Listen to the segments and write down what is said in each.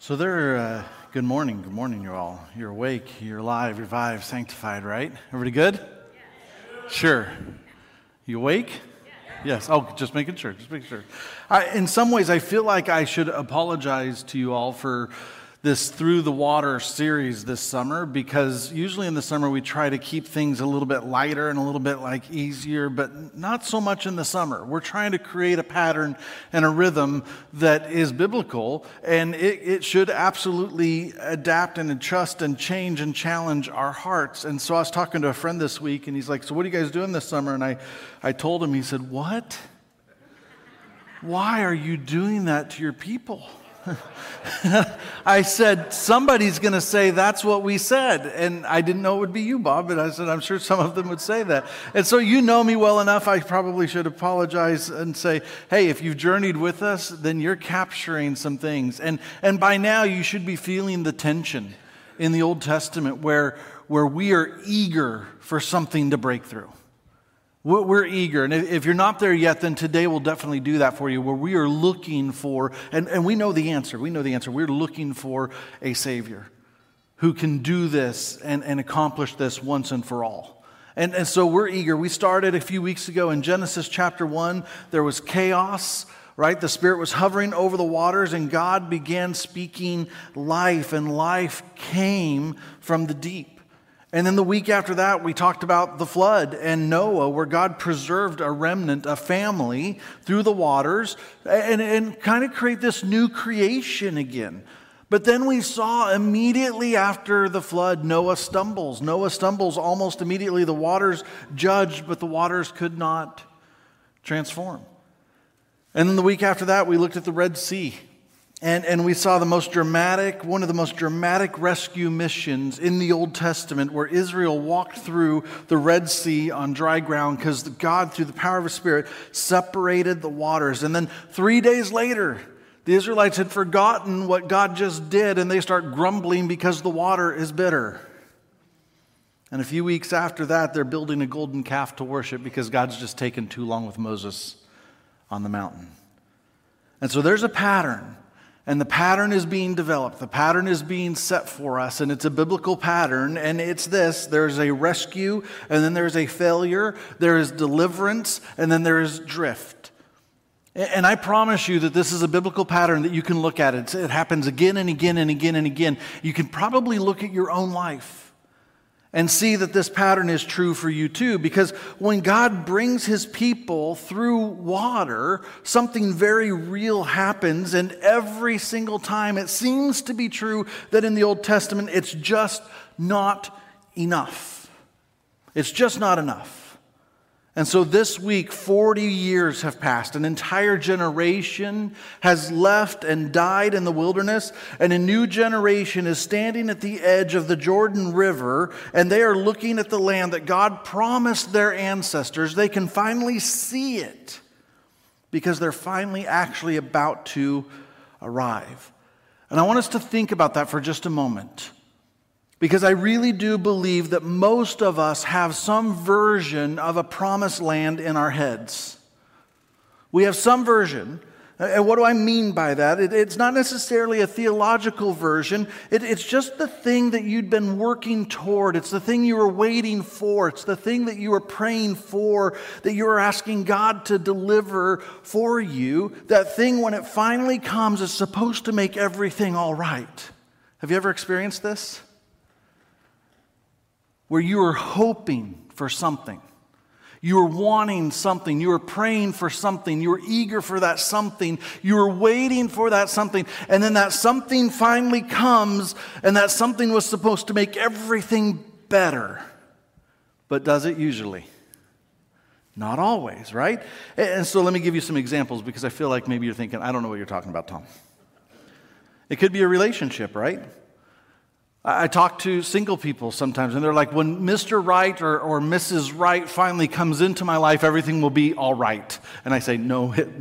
Good morning, you all. You're awake, you're alive, you're revived, sanctified, right? Everybody good? Sure. You awake? Yes. Oh, just making sure. In some ways, I feel like I should apologize to you all for this Through the Water series this summer, because usually in the summer we try to keep things a little bit lighter and a little bit easier, but not so much in the summer. We're trying to create a pattern and a rhythm that is biblical, and it should absolutely adapt and adjust and change and challenge our hearts. And so I was talking to a friend this week, and he's like, "So what are you guys doing this summer?" And I told him, he said, "What? Why are you doing that to your people?" I said, "Somebody's going to say that's what we said." And I didn't know it would be you, Bob, but I said, "I'm sure some of them would say that." And so you know me well enough, I probably should apologize and say, hey, if you've journeyed with us, then you're capturing some things. And by now you should be feeling the tension in the Old Testament where we are eager for something to break through. We're eager, and if you're not there yet, then today will definitely do that for you, where we are looking for, and we know the answer. We're looking for a Savior who can do this and accomplish this once and for all. And so we're eager. We started a few weeks ago in Genesis chapter 1. There was chaos, right? The Spirit was hovering over the waters, and God began speaking life, and life came from the deep. And then the week after that, we talked about the flood and Noah, where God preserved a remnant, a family, through the waters and kind of create this new creation again. But then we saw immediately after the flood, Noah stumbles. Almost immediately. The waters judged, but the waters could not transform. And then the week after that, we looked at the Red Sea. And we saw one of the most dramatic rescue missions in the Old Testament, where Israel walked through the Red Sea on dry ground because God, through the power of His Spirit, separated the waters. And then 3 days later, the Israelites had forgotten what God just did, and they start grumbling because the water is bitter. And a few weeks after that, they're building a golden calf to worship because God's just taken too long with Moses on the mountain. And so there's a pattern. And the pattern is being developed. The pattern is being set for us, and it's a biblical pattern, and it's this. There's a rescue, and then there's a failure. There is deliverance, and then there is drift. And I promise you that this is a biblical pattern that you can look at. It happens again and again and again and again. You can probably look at your own life and see that this pattern is true for you too. Because when God brings His people through water, something very real happens. And every single time it seems to be true that in the Old Testament, it's just not enough. It's just not enough. And so this week, 40 years have passed. An entire generation has left and died in the wilderness, and a new generation is standing at the edge of the Jordan River, and they are looking at the land that God promised their ancestors. They can finally see it because they're finally actually about to arrive. And I want us to think about that for just a moment, because I really do believe that most of us have some version of a promised land in our heads. We have some version. And what do I mean by that? It's not necessarily a theological version. It's just the thing that you'd been working toward. It's the thing you were waiting for. It's the thing that you were praying for, that you were asking God to deliver for you. That thing, when it finally comes, is supposed to make everything all right. Have you ever experienced this? Where you were hoping for something. You were wanting something. You were praying for something. You were eager for that something. You were waiting for that something. And then that something finally comes, and that something was supposed to make everything better. But does it usually? Not always, right? And so let me give you some examples, because I feel like maybe you're thinking, I don't know what you're talking about, Tom. It could be a relationship, right? I talk to single people sometimes, and they're like, when Mr. Right or Mrs. Right finally comes into my life, everything will be all right. And I say, no, it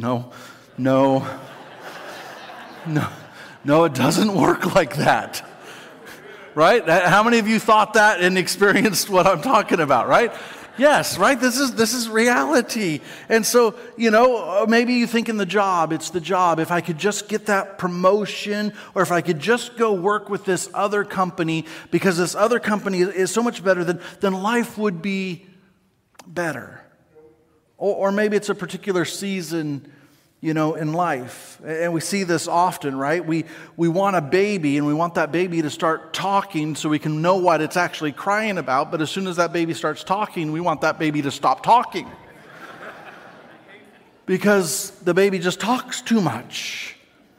doesn't work like that. Right? How many of you thought that and experienced what I'm talking about, right? Yes, right? This is reality. And so, maybe you think in the job, it's the job. If I could just get that promotion, or if I could just go work with this other company, because this other company is so much better, then life would be better. Or maybe it's a particular season, in life. And we see this often, right? We want a baby, and we want that baby to start talking so we can know what it's actually crying about. But as soon as that baby starts talking, we want that baby to stop talking. Because the baby just talks too much.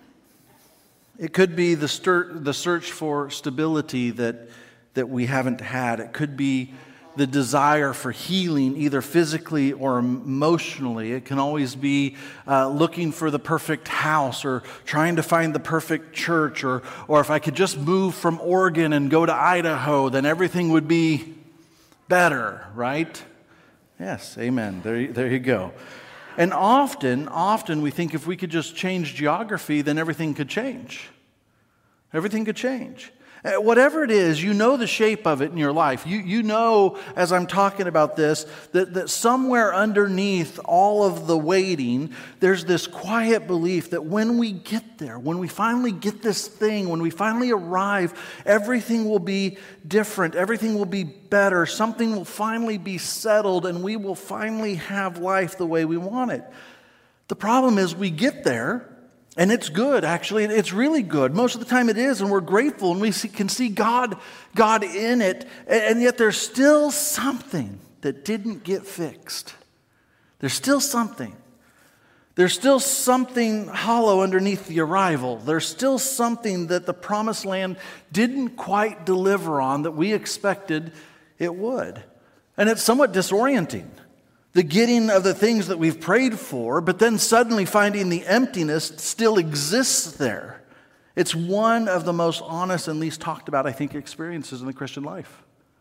It could be the search for stability that we haven't had. It could be the desire for healing, either physically or emotionally. It can always be looking for the perfect house, or trying to find the perfect church, or if I could just move from Oregon and go to Idaho, then everything would be better, right? Yes, amen. There you go. And often we think if we could just change geography, then everything could change. Everything could change. Whatever it is, you know the shape of it in your life. You know, as I'm talking about this, that somewhere underneath all of the waiting, there's this quiet belief that when we get there, when we finally get this thing, when we finally arrive, everything will be different. Everything will be better. Something will finally be settled, and we will finally have life the way we want it. The problem is we get there, and it's good, actually. It's really good. Most of the time it is, and we're grateful, and we can see God in it, and yet there's still something that didn't get fixed. There's still something. There's still something hollow underneath the arrival. There's still something that the promised land didn't quite deliver on that we expected it would. And it's somewhat disorienting. The getting of the things that we've prayed for, but then suddenly finding the emptiness still exists there. It's one of the most honest and least talked about, I think, experiences in the Christian life.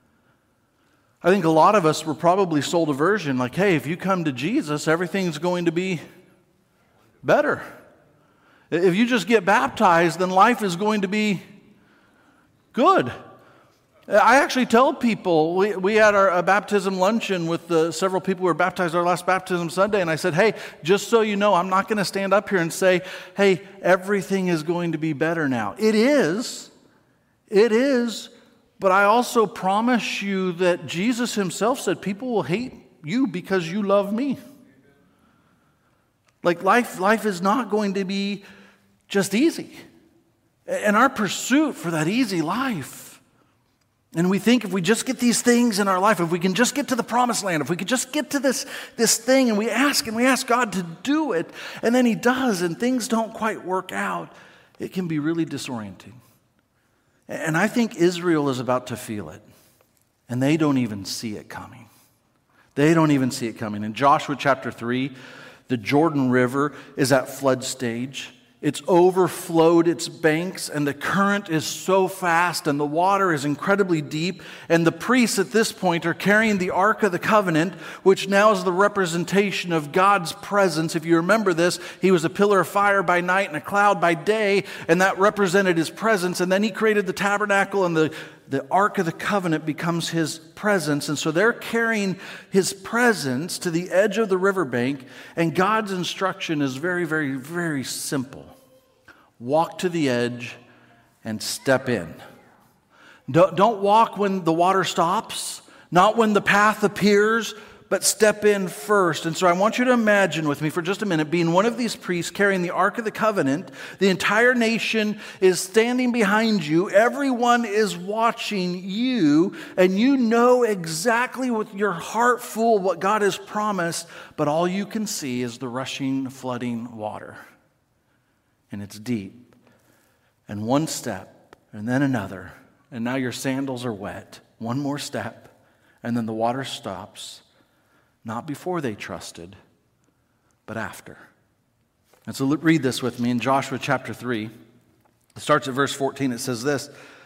I think a lot of us were probably sold a version like, hey, if you come to Jesus, everything's going to be better. If you just get baptized, then life is going to be good. I actually tell people, we had a baptism luncheon with several people who were baptized our last baptism Sunday, and I said, hey, just so you know, I'm not going to stand up here and say, hey, everything is going to be better now. It is, but I also promise you that Jesus himself said people will hate you because you love me. Like life is not going to be just easy. And our pursuit for that easy life, and we think if we just get these things in our life, if we can just get to the promised land, if we could just get to this thing, and we ask God to do it, and then he does, and things don't quite work out, it can be really disorienting. And I think Israel is about to feel it, and they don't even see it coming. They don't even see it coming. In Joshua chapter 3, the Jordan River is at flood stage. It's overflowed its banks, and the current is so fast, and the water is incredibly deep. And the priests at this point are carrying the Ark of the Covenant, which now is the representation of God's presence. If you remember this, he was a pillar of fire by night and a cloud by day, and that represented his presence. And then he created the tabernacle, and the Ark of the Covenant becomes his presence. And so they're carrying his presence to the edge of the riverbank, and God's instruction is very, very, very simple. Walk to the edge and step in. Don't walk when the water stops, not when the path appears, but step in first. And so I want you to imagine with me for just a minute being one of these priests carrying the Ark of the Covenant. The entire nation is standing behind you. Everyone is watching you, and you know exactly with your heart full what God has promised, but all you can see is the rushing, flooding water. And it's deep. And one step, and then another, and now your sandals are wet. One more step, and then the water stops. Not before they trusted, but after. And so read this with me in Joshua chapter 3. It starts at verse 14. It says this: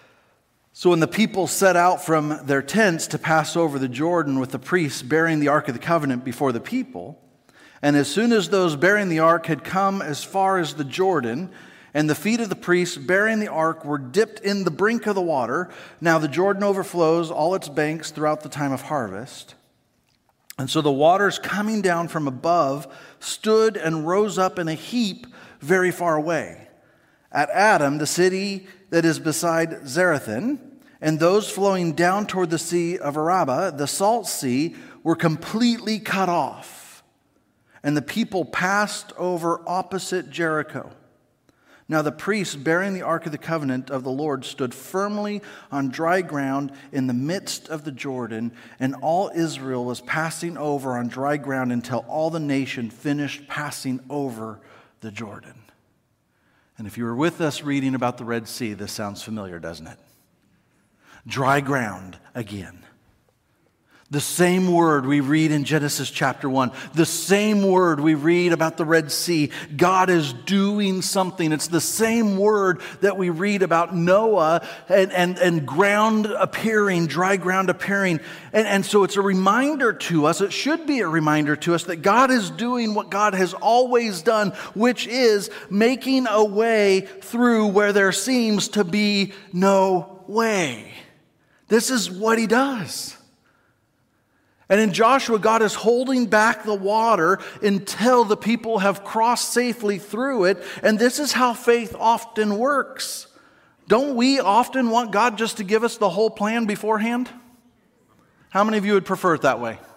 So when the people set out from their tents to pass over the Jordan with the priests bearing the Ark of the Covenant before the people, and as soon as those bearing the ark had come as far as the Jordan, and the feet of the priests bearing the ark were dipped in the brink of the water, now the Jordan overflows all its banks throughout the time of harvest. And so the waters coming down from above stood and rose up in a heap very far away. At Adam, the city that is beside Zarethan, and those flowing down toward the sea of Arabah, the salt sea, were completely cut off. And the people passed over opposite Jericho. Now the priests bearing the ark of the covenant of the Lord stood firmly on dry ground in the midst of the Jordan, and all Israel was passing over on dry ground until all the nation finished passing over the Jordan. And if you were with us reading about the Red Sea, this sounds familiar, doesn't it? Dry ground again. The same word we read in Genesis chapter 1. The same word we read about the Red Sea. God is doing something. It's the same word that we read about Noah and ground appearing, dry ground appearing. And so it's a reminder to us, it should be a reminder to us that God is doing what God has always done, which is making a way through where there seems to be no way. This is what He does. And in Joshua, God is holding back the water until the people have crossed safely through it. And this is how faith often works. Don't we often want God just to give us the whole plan beforehand? How many of you would prefer it that way?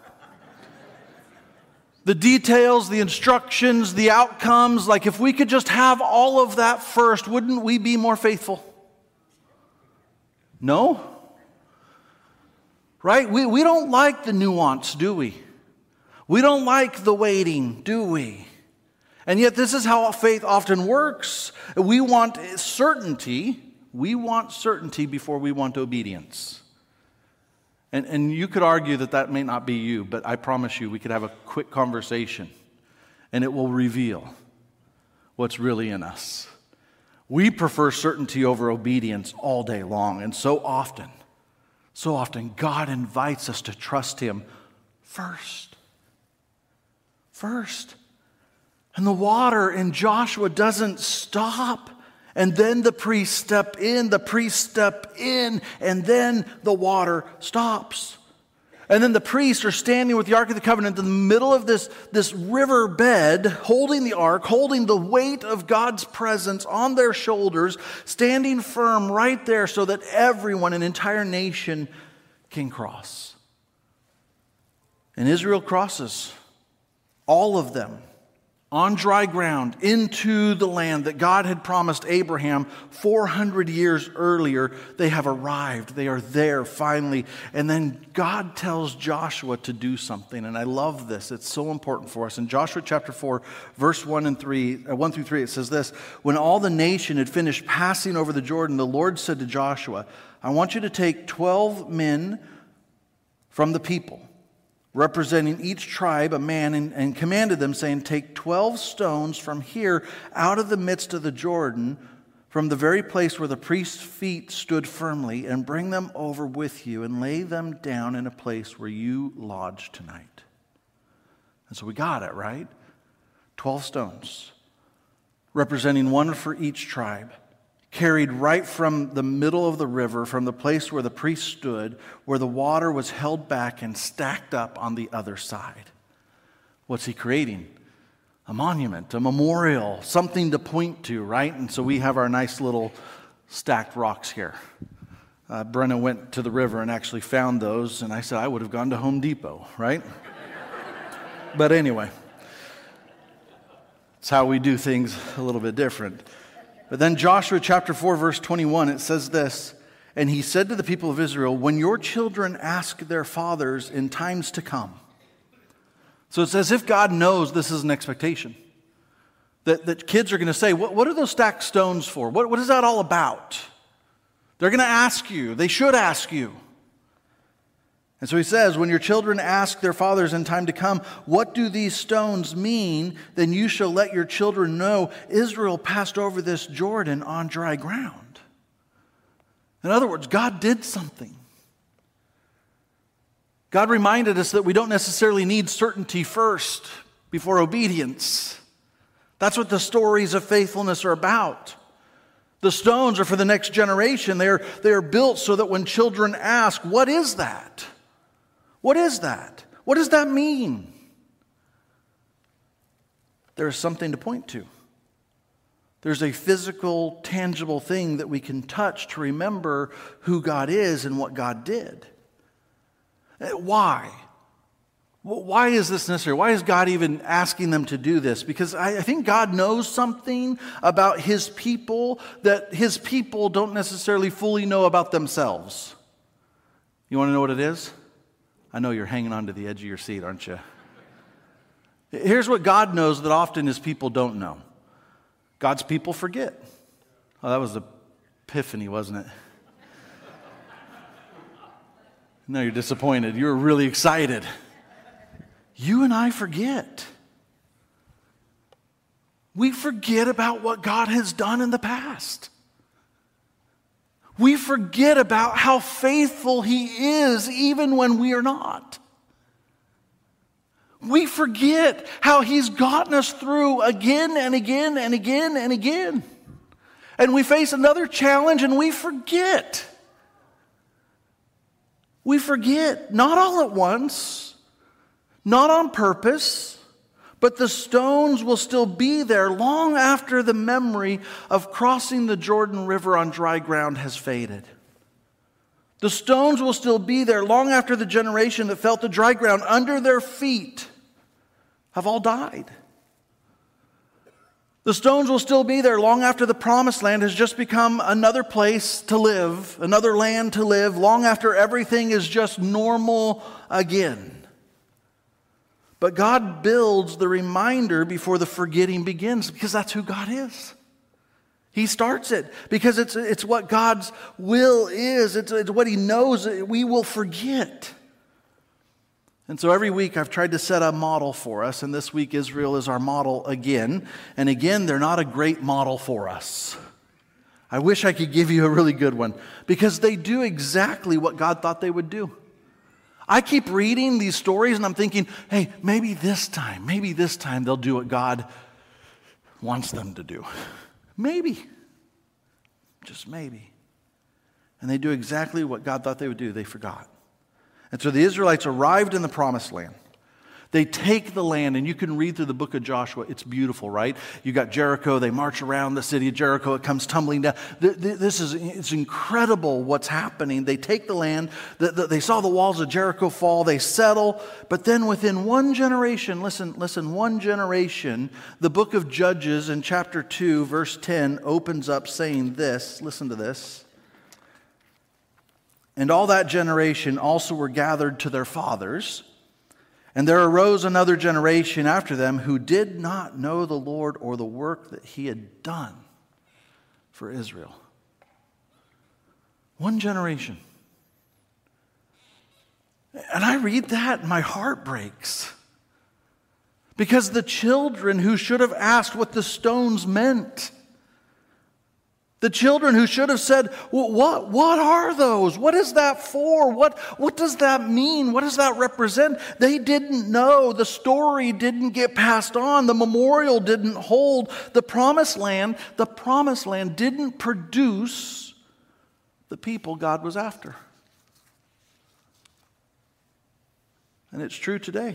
The details, the instructions, the outcomes, like if we could just have all of that first, wouldn't we be more faithful? No? Right? We don't like the nuance, do we? We don't like the waiting, do we? And yet this is how faith often works. We want certainty. We want certainty before we want obedience. And you could argue that may not be you, but I promise you we could have a quick conversation and it will reveal what's really in us. We prefer certainty over obedience all day long, and so often God invites us to trust Him first. First. And the water in Joshua doesn't stop. And then the priests step in, and then the water stops. And then the priests are standing with the Ark of the Covenant in the middle of this river bed, holding the ark, holding the weight of God's presence on their shoulders, standing firm right there so that everyone, an entire nation, can cross. And Israel crosses, all of them, on dry ground into the land that God had promised Abraham 400 years earlier. They have arrived. They are there finally. And then God tells Joshua to do something. And I love this. It's so important for us. In Joshua chapter 4, verse 1 through 3, it says this: When all the nation had finished passing over the Jordan, the Lord said to Joshua, I want you to take 12 men from the people, representing each tribe a man, and commanded them, saying, take 12 stones from here out of the midst of the Jordan, from the very place where the priest's feet stood firmly, and bring them over with you and lay them down in a place where you lodge tonight. And so we got it, right? 12 stones, representing one for each tribe, carried right from the middle of the river, from the place where the priest stood, where the water was held back and stacked up on the other side. What's he creating? A monument, a memorial, something to point to, right? And so we have our nice little stacked rocks here. Brenna went to the river and actually found those, and I said I would have gone to Home Depot, right? But anyway, it's how we do things a little bit different. But then Joshua chapter 4, verse 21, it says this: And he said to the people of Israel, when your children ask their fathers in times to come. So it's as if God knows this is an expectation. That kids are going to say, what are those stacked stones for? What is that all about? They're going to ask you. They should ask you. And so he says, when your children ask their fathers in time to come, what do these stones mean? Then you shall let your children know Israel passed over this Jordan on dry ground. In other words, God did something. God reminded us that we don't necessarily need certainty first before obedience. That's what the stories of faithfulness are about. The stones are for the next generation. They are built so that when children ask, what is that? What is that? What does that mean? There is something to point to. There's a physical, tangible thing that we can touch to remember who God is and what God did. Why? Why is this necessary? Why is God even asking them to do this? Because I think God knows something about His people that His people don't necessarily fully know about themselves. You want to know what it is? I know you're hanging on to the edge of your seat, aren't you? Here's what God knows that often His people don't know. God's people forget. Oh, that was the epiphany, wasn't it? No, you're disappointed. You were really excited. You and I forget. We forget about what God has done in the past. We forget about how faithful He is even when we are not. We forget how He's gotten us through again and again and again and again. And we face another challenge and we forget. We forget, not all at once, not on purpose, but the stones will still be there long after the memory of crossing the Jordan River on dry ground has faded. The stones will still be there long after the generation that felt the dry ground under their feet have all died. The stones will still be there long after the promised land has just become another place to live, another land to live, long after everything is just normal again. But God builds the reminder before the forgetting begins, because that's who God is. He starts it because it's what God's will is. It's what He knows we will forget. And so every week I've tried to set a model for us, and this week Israel is our model again. And again, they're not a great model for us. I wish I could give you a really good one, because they do exactly what God thought they would do. I keep reading these stories and I'm thinking, hey, maybe this time they'll do what God wants them to do. Maybe. Just maybe. And they do exactly what God thought they would do. They forgot. And so the Israelites arrived in the promised land. They take the land, and you can read through the book of Joshua. It's beautiful, right? You got Jericho. They march around the city of Jericho. It comes tumbling down. It's incredible what's happening. They take the land. They saw the walls of Jericho fall. They settle. But then within one generation, listen, one generation, the book of Judges in chapter 2, verse 10 opens up saying this. Listen to this. And all that generation also were gathered to their fathers. And there arose another generation after them who did not know the Lord or the work that He had done for Israel. One generation. And I read that and my heart breaks. Because the children who should have asked what the stones meant, the children who should have said, well, what are those? What is that for? What does that mean? What does that represent? They didn't know. The story didn't get passed on. The memorial didn't hold. The promised land didn't produce the people God was after. And it's true today.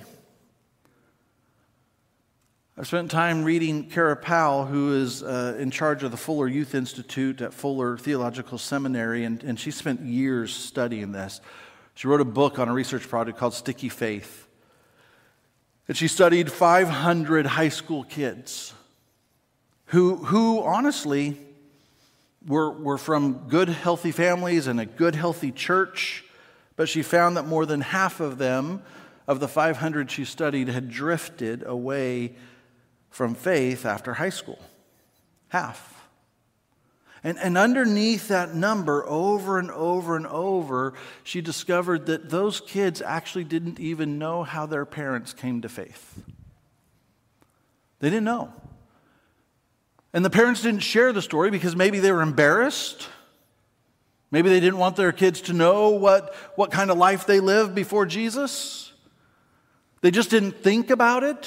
I've spent time reading Kara Powell, who is in charge of the Fuller Youth Institute at Fuller Theological Seminary, and she spent years studying this. She wrote a book on a research project called Sticky Faith. And she studied 500 high school kids who honestly were from good, healthy families and a good, healthy church, but she found that more than half of them, of the 500 she studied, had drifted away from faith after high school. Half. And underneath that number, over and over and over, she discovered that those kids actually didn't even know how their parents came to faith. They didn't know. And the parents didn't share the story because maybe they were embarrassed. Maybe they didn't want their kids to know what kind of life they lived before Jesus. They just didn't think about it.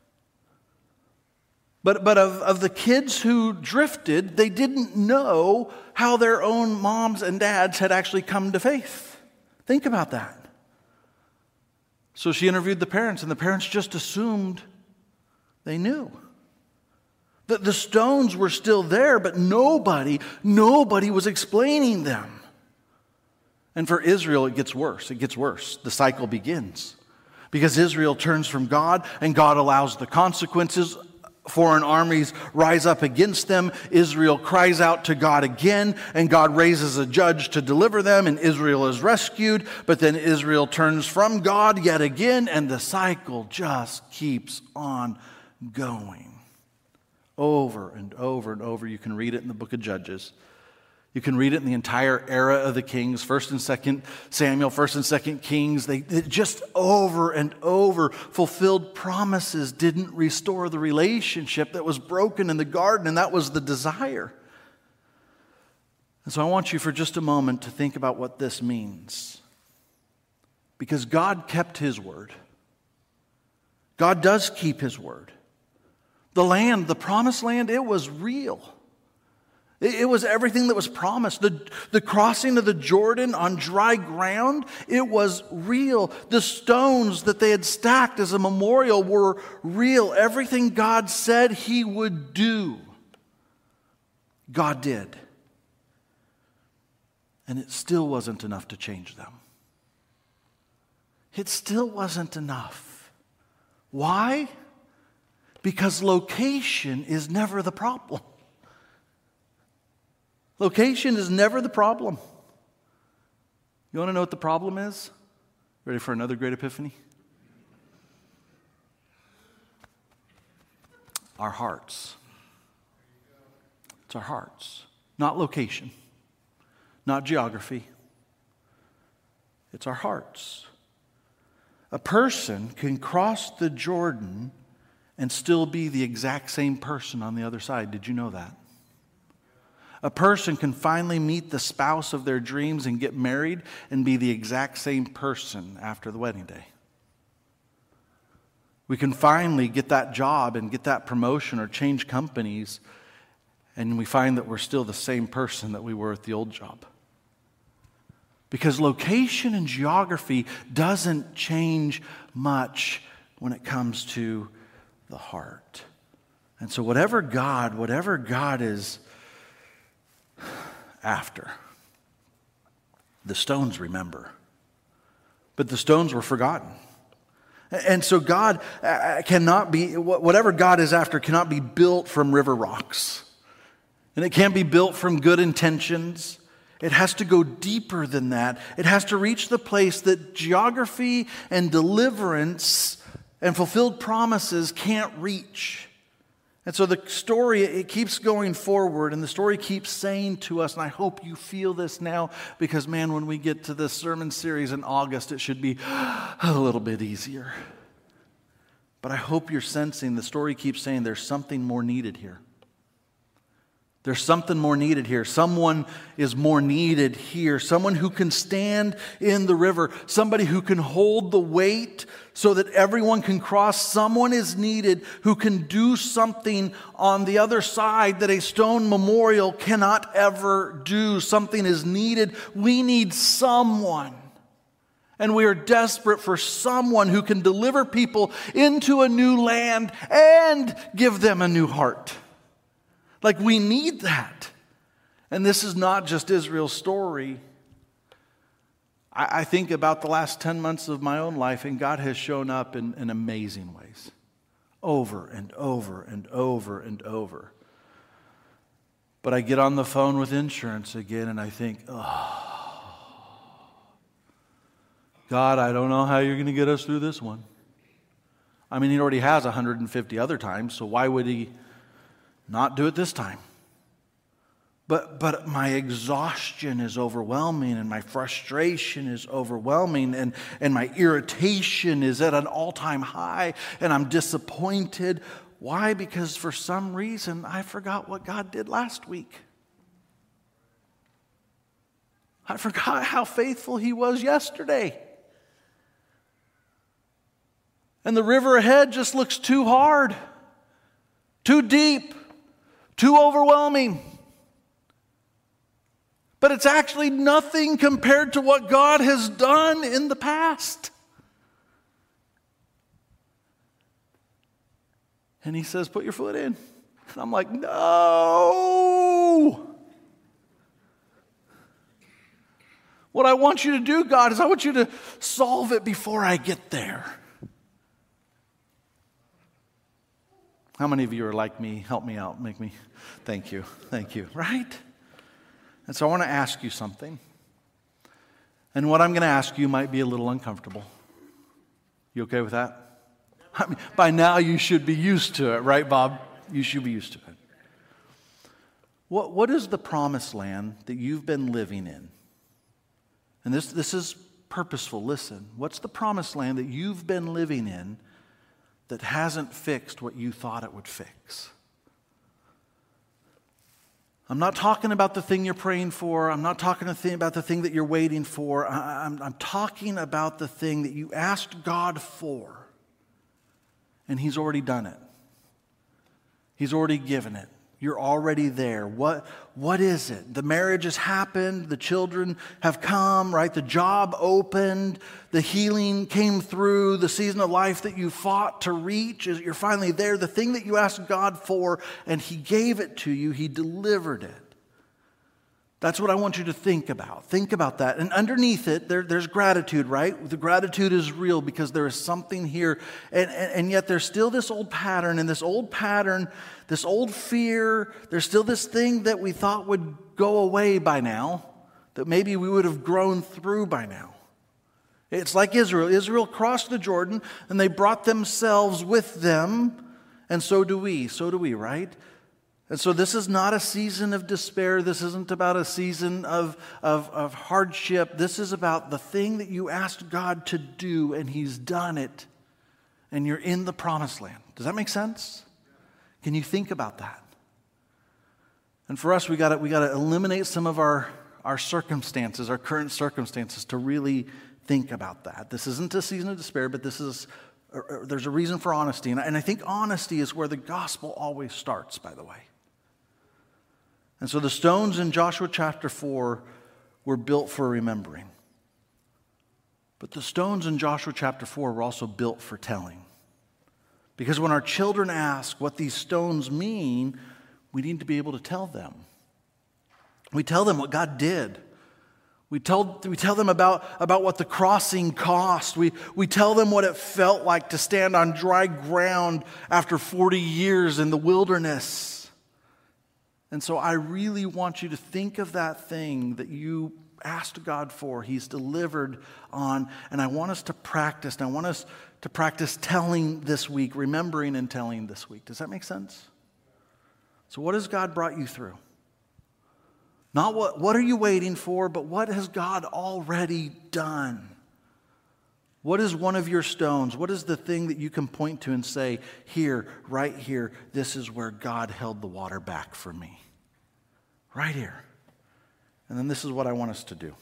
But of the kids who drifted, they didn't know how their own moms and dads had actually come to faith. Think about that. So she interviewed the parents, and the parents just assumed they knew. The stones were still there, but nobody was explaining them. And for Israel, it gets worse. It gets worse. The cycle begins. Because Israel turns from God, and God allows the consequences. Foreign armies rise up against them. Israel cries out to God again, and God raises a judge to deliver them, and Israel is rescued. But then Israel turns from God yet again, and the cycle just keeps on going. Over and over and over. You can read it in the book of Judges. You can read it in the entire era of the kings, 1st and 2nd Samuel, 1st and 2nd Kings. They just over and over fulfilled promises didn't restore the relationship that was broken in the garden, and that was the desire. And so I want you for just a moment to think about what this means. Because God kept His word. God does keep His word. The land, the promised land, it was real. It was everything that was promised. The crossing of the Jordan on dry ground, it was real. The stones that they had stacked as a memorial were real. Everything God said He would do, God did. And it still wasn't enough to change them. It still wasn't enough. Why? Because location is never the problem. Location is never the problem. You want to know what the problem is? Ready for another great epiphany? Our hearts. It's our hearts. Not location. Not geography. It's our hearts. A person can cross the Jordan and still be the exact same person on the other side. Did you know that? A person can finally meet the spouse of their dreams and get married and be the exact same person after the wedding day. We can finally get that job and get that promotion or change companies, and we find that we're still the same person that we were at the old job. Because location and geography doesn't change much when it comes to the heart. And so whatever God is after, the stones remember. But the stones were forgotten. And so God cannot be, whatever God is after cannot be built from river rocks. And it can't be built from good intentions. It has to go deeper than that. It has to reach the place that geography and deliverance and fulfilled promises can't reach. And so the story, it keeps going forward, and the story keeps saying to us, and I hope you feel this now, because man, when we get to this sermon series in August, it should be a little bit easier. But I hope you're sensing the story keeps saying there's something more needed here. There's something more needed here. Someone is more needed here. Someone who can stand in the river. Somebody who can hold the weight so that everyone can cross. Someone is needed who can do something on the other side that a stone memorial cannot ever do. Something is needed. We need someone. And we are desperate for someone who can deliver people into a new land and give them a new heart. Like, we need that. And this is not just Israel's story. I think about the last 10 months of my own life, and God has shown up in amazing ways. Over and over and over and over. But I get on the phone with insurance again, and I think, oh, God, I don't know how you're going to get us through this one. I mean, He already has 150 other times, so why would He not do it this time? But my exhaustion is overwhelming, and my frustration is overwhelming, and my irritation is at an all-time high, and I'm disappointed. Why? Because for some reason, I forgot what God did last week. I forgot how faithful He was yesterday. And the river ahead just looks too hard, too deep, too overwhelming. But it's actually nothing compared to what God has done in the past. And he says, put your foot in. And I'm like, no. What I want you to do, God, is I want you to solve it before I get there. How many of you are like me? Help me out. Make me. Thank you. Thank you. Right? And so I want to ask you something. And what I'm going to ask you might be a little uncomfortable. You okay with that? I mean, by now you should be used to it, right, Bob? You should be used to it. What is the promised land that you've been living in? And this is purposeful. Listen, what's the promised land that you've been living in that hasn't fixed what you thought it would fix? I'm not talking about the thing you're praying for. I'm not talking about the thing that you're waiting for. I'm talking about the thing that you asked God for, and He's already done it. He's already given it. You're already there. What is it? The marriage has happened. The children have come, right? The job opened. The healing came through. The season of life that you fought to reach, you're finally there. The thing that you asked God for, and He gave it to you. He delivered it. That's what I want you to think about. Think about that. And underneath it, there's gratitude, right? The gratitude is real because there is something here. And yet there's still this old pattern. And this old pattern, this old fear, there's still this thing that we thought would go away by now, that maybe we would have grown through by now. It's like Israel. Israel crossed the Jordan, and they brought themselves with them. And so do we. So do we, right? And so this is not a season of despair. This isn't about a season of hardship. This is about the thing that you asked God to do, and He's done it. And you're in the promised land. Does that make sense? Can you think about that? And for us, we got to eliminate some of our circumstances, our current circumstances, to really think about that. This isn't a season of despair, but there's a reason for honesty. And I think honesty is where the gospel always starts, by the way. And so the stones in Joshua chapter 4 were built for remembering. But the stones in Joshua chapter 4 were also built for telling. Because when our children ask what these stones mean, we need to be able to tell them. We tell them what God did. We tell them about what the crossing cost. We tell them what it felt like to stand on dry ground after 40 years in the wilderness. And so I really want you to think of that thing that you asked God for. He's delivered on. And I want us to practice. And I want us to practice telling this week, remembering and telling this week. Does that make sense? So what has God brought you through? Not what are you waiting for, but what has God already done? What is one of your stones? What is the thing that you can point to and say, here, right here, this is where God held the water back for me? Right here. And then this is what I want us to do.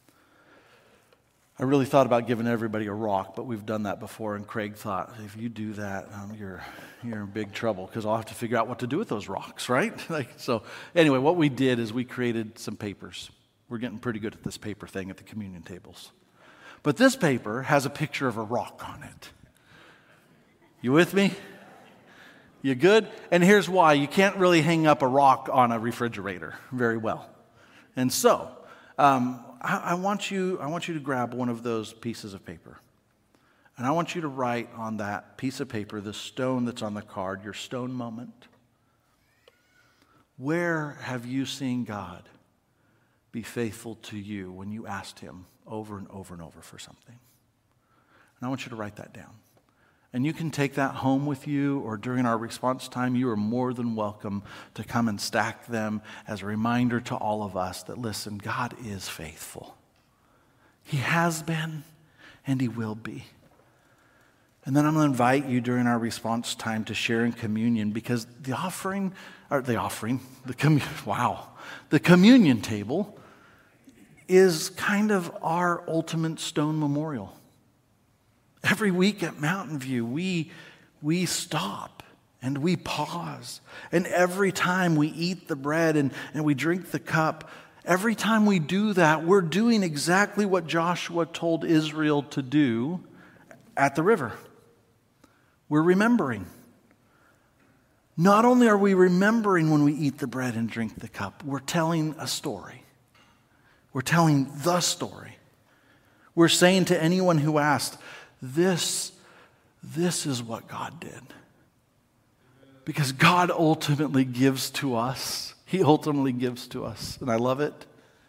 I really thought about giving everybody a rock, but we've done that before, and Craig thought, if you do that, you're in big trouble, because I'll have to figure out what to do with those rocks, right? So anyway, what we did is we created some papers. We're getting pretty good at this paper thing at the communion tables. But this paper has a picture of a rock on it. You with me? You good? And here's why. You can't really hang up a rock on a refrigerator very well. And so, I want you to grab one of those pieces of paper. And I want you to write on that piece of paper the stone that's on the card, your stone moment. Where have you seen God be faithful to you when you asked Him over and over and over for something? And I want you to write that down. And you can take that home with you, or during our response time, you are more than welcome to come and stack them as a reminder to all of us that, listen, God is faithful. He has been, and He will be. And then I'm going to invite you during our response time to share in communion, because the communion table is kind of our ultimate stone memorial. Every week at Mountain View, we stop and we pause. And every time we eat the bread and we drink the cup, every time we do that, we're doing exactly what Joshua told Israel to do at the river. We're remembering. not only are we remembering when we eat the bread and drink the cup, we're telling a story. We're telling the story. We're saying to anyone who asked, this is what God did. Because God ultimately gives to us. He ultimately gives to us. And I love it.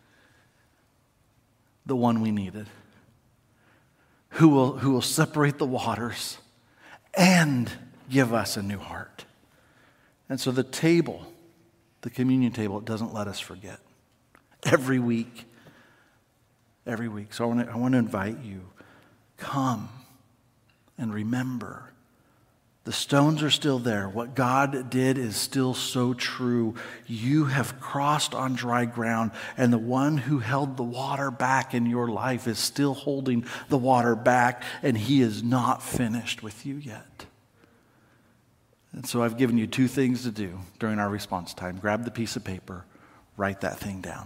The one we needed. Who will separate the waters and give us a new heart. And so the table, the communion table, it doesn't let us forget. Every week. So I want to invite you, come and remember. The stones are still there. What God did is still so true. You have crossed on dry ground, and the one who held the water back in your life is still holding the water back, and he is not finished with you yet. And so I've given you two things to do during our response time. Grab the piece of paper, write that thing down.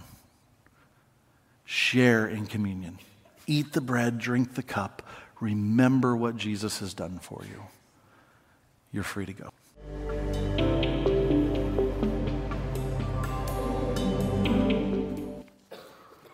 Share in communion. Eat the bread, drink the cup. Remember what Jesus has done for you. You're free to go.